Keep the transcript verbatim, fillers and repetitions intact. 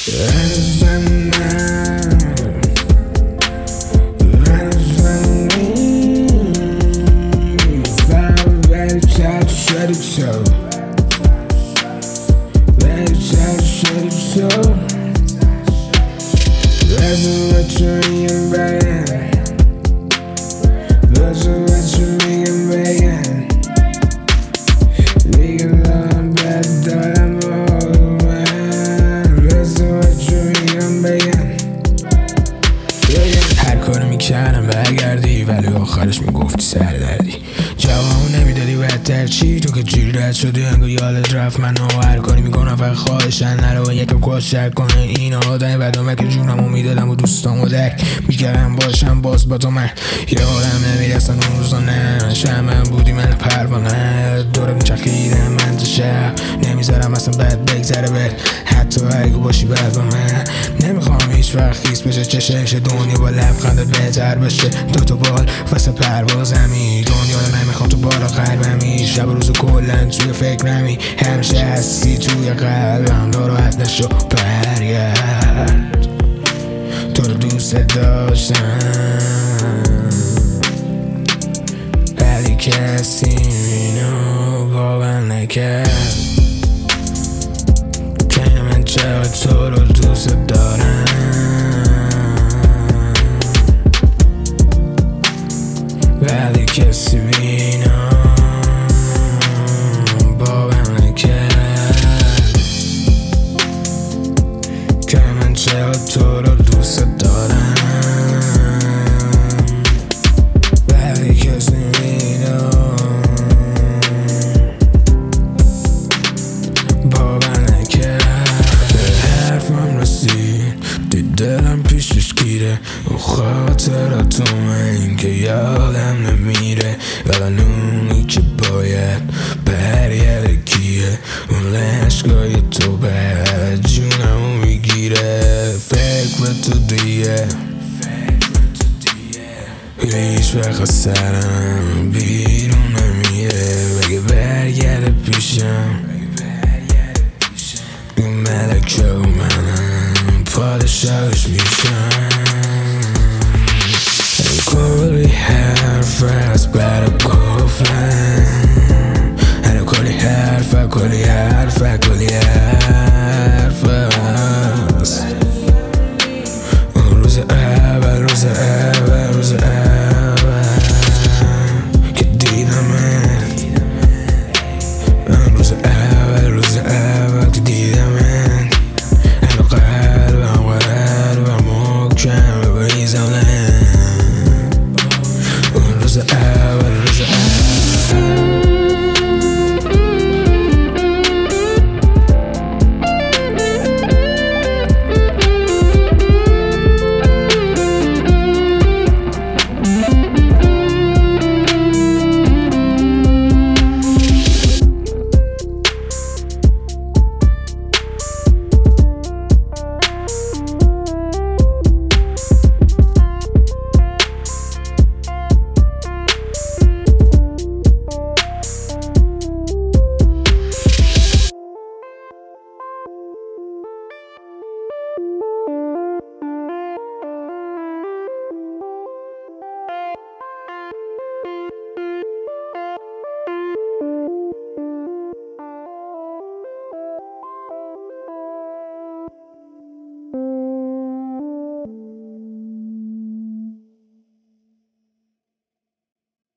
هر کاری میکردم برگردی ولی آخرش میگفتی سردردی. جواب نمیدادی بدتر چی؟ تو که جیر رد شدی انگار یادت رفت منو هر کاری میکنم فقط خواهشن نرو یکم کوشر کنه این آدم بدامه که جونمو میدادم و دوستامو درک میکردم باشم باز با تو من یه آدم نمیرسن اون روزا نه شمن بودی من پروانه دورم میچرخیدم من تو شب نمیذارم اصلا بد بگذره بد حتی اگه باشی بد با من نمیخوام هیچ وقت خیس بشه چشش دنیا با لبخندت بهتر بشه دو تا بال واسه پروازمی دنیا رو نمیخوام تو بالا قلبمی شب و روزو کلن توی فکرمی همیشه هستی توی قلبم ناراحت نشو برگرد تو رو دوست داشتم ولی کسی اینو باور نکرد که من چقدر تو رو دوست دارم ولی کسی اینو باور نکرد که من چقدر تو رو دوست دارم ولی کسی اینو باور نکرد به حرفم رسید دید دلم پیشش گیره و خاطراتو من که یادم نمیره الانونی که باید برگرده کیه اون لشگاه تو بعد جونمو میگیره فکر به تو دیگه هیچ وقت سرم بیرون نمیره بگه برگرده پیشم اون ملکه و منم پادشاهش میشم کلی حرف از برا گفتن هر کلی حرف کلی حرف کلی حرف